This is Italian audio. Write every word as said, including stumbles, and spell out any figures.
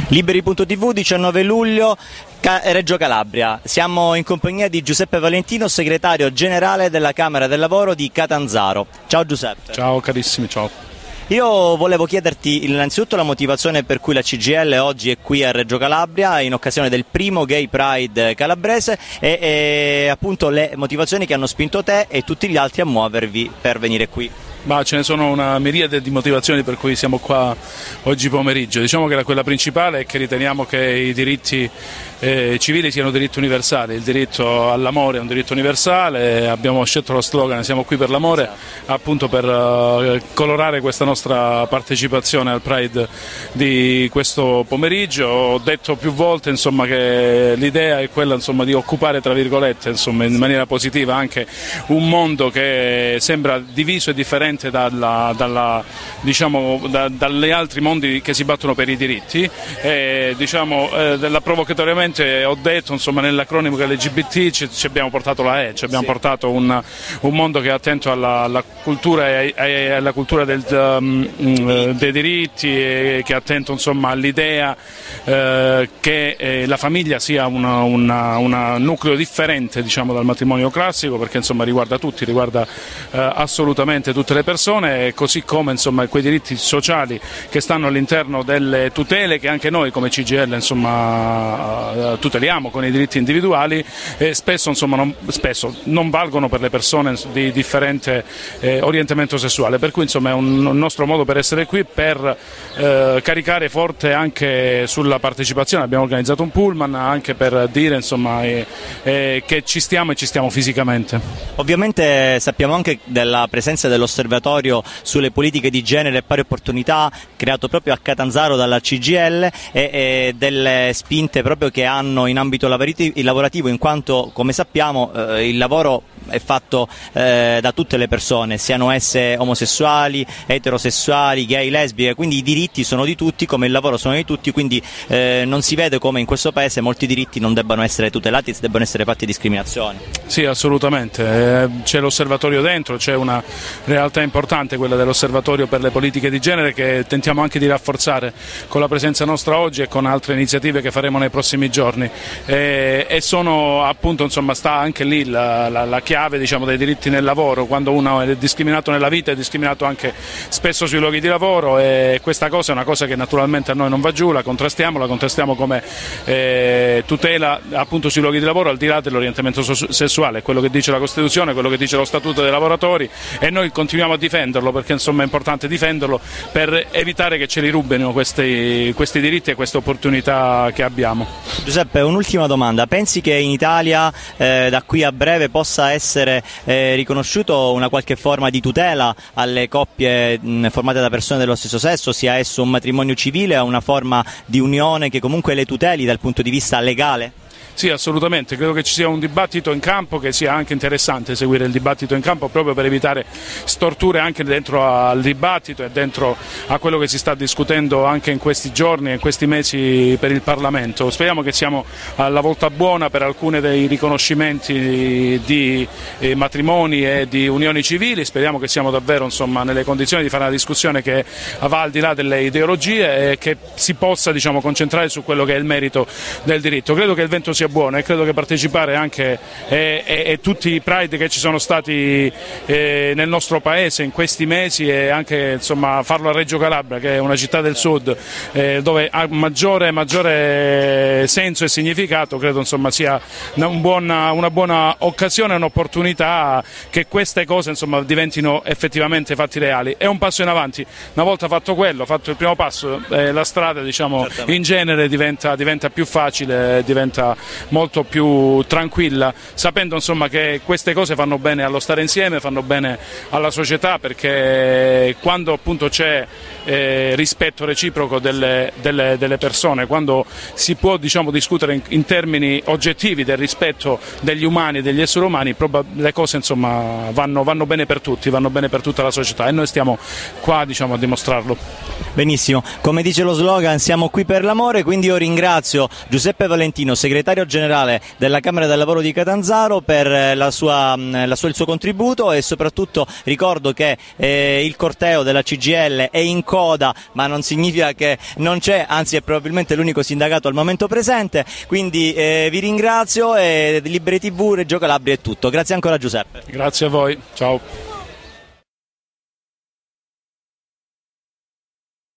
Liberi punto tivù, diciannove luglio, Reggio Calabria. Siamo in compagnia di Giuseppe Valentino, segretario generale della Camera del Lavoro di Catanzaro. Ciao Giuseppe. Ciao carissimi, ciao. Io volevo chiederti innanzitutto la motivazione per cui la C G I L oggi è qui a Reggio Calabria in occasione del primo Gay Pride calabrese e, e appunto le motivazioni che hanno spinto te e tutti gli altri a muovervi per venire qui. Ma ce ne sono una miriade di motivazioni per cui siamo qua oggi pomeriggio. Diciamo che la, quella principale è che riteniamo che i diritti eh, civili siano diritti universali. Il diritto all'amore è un diritto universale, abbiamo scelto lo slogan "Siamo qui per l'amore", appunto per uh, colorare questa nostra partecipazione al Pride di questo pomeriggio. Ho detto più volte insomma, che l'idea è quella insomma, di occupare tra virgolette insomma, in maniera positiva anche un mondo che sembra diviso e differente Dalla, dalla, diciamo, da, dalle altri mondi che si battono per i diritti e, diciamo, eh, della, provocatoriamente ho detto insomma, nell'acronimo L G B T ci, ci abbiamo portato la E, ci abbiamo sì. portato un, un mondo che è attento alla, alla cultura e, e alla cultura del, um, dei diritti e che è attento insomma, all'idea eh, che eh, la famiglia sia un nucleo differente diciamo, dal matrimonio classico, perché insomma, riguarda tutti, riguarda eh, assolutamente tutte le persone, così come insomma, quei diritti sociali che stanno all'interno delle tutele che anche noi come C G I L insomma, tuteliamo con i diritti individuali e spesso, insomma, non, spesso non valgono per le persone di differente eh, orientamento sessuale, per cui insomma, è un, un nostro modo per essere qui per eh, caricare forte anche sulla partecipazione. Abbiamo organizzato un pullman anche per dire insomma, eh, eh, che ci stiamo e ci stiamo fisicamente. Ovviamente sappiamo anche della presenza dell'osservatorio sulle politiche di genere e pari opportunità creato proprio a Catanzaro dalla C G I L e, e delle spinte proprio che hanno in ambito lavorativo, in quanto come sappiamo eh, il lavoro è fatto eh, da tutte le persone, siano esse omosessuali, eterosessuali, gay, lesbiche, quindi i diritti sono di tutti come il lavoro sono di tutti, quindi eh, non si vede come in questo paese molti diritti non debbano essere tutelati e debbano essere fatti discriminazioni. Sì, assolutamente, eh, c'è l'osservatorio dentro, c'è una realtà importante, quella dell'osservatorio per le politiche di genere, che tentiamo anche di rafforzare con la presenza nostra oggi e con altre iniziative che faremo nei prossimi giorni e, e sono appunto insomma sta anche lì la, la, la chiave diciamo, dei diritti nel lavoro. Quando uno è discriminato nella vita è discriminato anche spesso sui luoghi di lavoro e questa cosa è una cosa che naturalmente a noi non va giù, la contrastiamo, la contrastiamo come eh, tutela appunto sui luoghi di lavoro al di là dell'orientamento sessuale, quello che dice la Costituzione, quello che dice lo Statuto dei lavoratori e noi continuiamo a difenderlo perché insomma è importante difenderlo per evitare che ce li rubino questi, questi diritti e queste opportunità che abbiamo. Giuseppe, un'ultima domanda, pensi che in Italia eh, da qui a breve possa essere eh, riconosciuto una qualche forma di tutela alle coppie mh, formate da persone dello stesso sesso, sia esso un matrimonio civile o una forma di unione che comunque le tuteli dal punto di vista legale? Sì, assolutamente, credo che ci sia un dibattito in campo, che sia anche interessante seguire il dibattito in campo proprio per evitare storture anche dentro al dibattito e dentro a quello che si sta discutendo anche in questi giorni e in questi mesi per il Parlamento. Speriamo che siamo alla volta buona per alcuni dei riconoscimenti di eh, matrimoni e di unioni civili, speriamo che siamo davvero insomma, nelle condizioni di fare una discussione che va al di là delle ideologie e che si possa diciamo, concentrare su quello che è il merito del diritto. Credo che il vento sia buono e credo che partecipare anche e, e, e tutti i Pride che ci sono stati eh, nel nostro paese in questi mesi e anche insomma, farlo a Reggio Calabria, che è una città del sud eh, dove ha maggiore, maggiore senso e significato, credo insomma, sia una buona, una buona occasione e un'opportunità che queste cose insomma, diventino effettivamente fatti reali. È un passo in avanti, una volta fatto quello, fatto il primo passo, eh, la strada diciamo, in genere diventa, diventa più facile, diventa molto più tranquilla, sapendo insomma che queste cose fanno bene allo stare insieme, fanno bene alla società, perché quando appunto c'è eh, rispetto reciproco delle, delle, delle persone, quando si può diciamo, discutere in, in termini oggettivi del rispetto degli umani e degli esseri umani, le cose insomma, vanno, vanno bene per tutti, vanno bene per tutta la società e noi stiamo qua diciamo, a dimostrarlo. Benissimo, come dice lo slogan siamo qui per l'amore, quindi io ringrazio Giuseppe Valentino, segretario generale della Camera del Lavoro di Catanzaro per la sua, la sua, il suo contributo, e soprattutto ricordo che eh, il corteo della C G I L è in coda, ma non significa che non c'è, anzi è probabilmente l'unico sindacato al momento presente, quindi eh, vi ringrazio, e Liberi tivù, Reggio Calabria è tutto. Grazie ancora Giuseppe. Grazie a voi, ciao.